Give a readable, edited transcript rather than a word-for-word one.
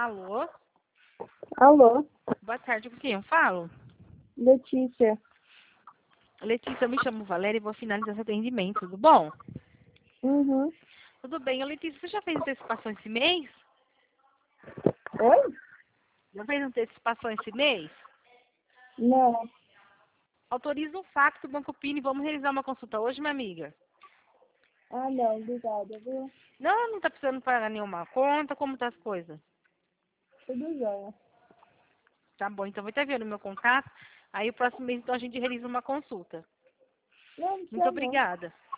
Alô? Alô, Boa tarde, com quem eu falo? Letícia. Letícia, eu me chamo Valéria e vou finalizar seu atendimento, tudo bom? Uhum. Tudo bem. Ô, Letícia, você já fez antecipação esse mês? Oi? Já fez antecipação esse mês? Não. Autoriza um fax do Banco Pini, vamos realizar uma consulta hoje, minha amiga? Ah, não, obrigada, viu? Não tá precisando pagar nenhuma conta, como tá as coisas? Tudo jóia. Tá bom, então vou estar vendo o meu contato, aí o próximo mês então a gente realiza uma consulta. Não, Muito precisa não. obrigada.